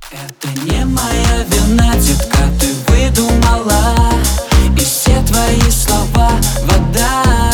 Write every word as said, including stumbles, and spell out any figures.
Это не моя вина, детка, ты выдумала, и все твои слова вода.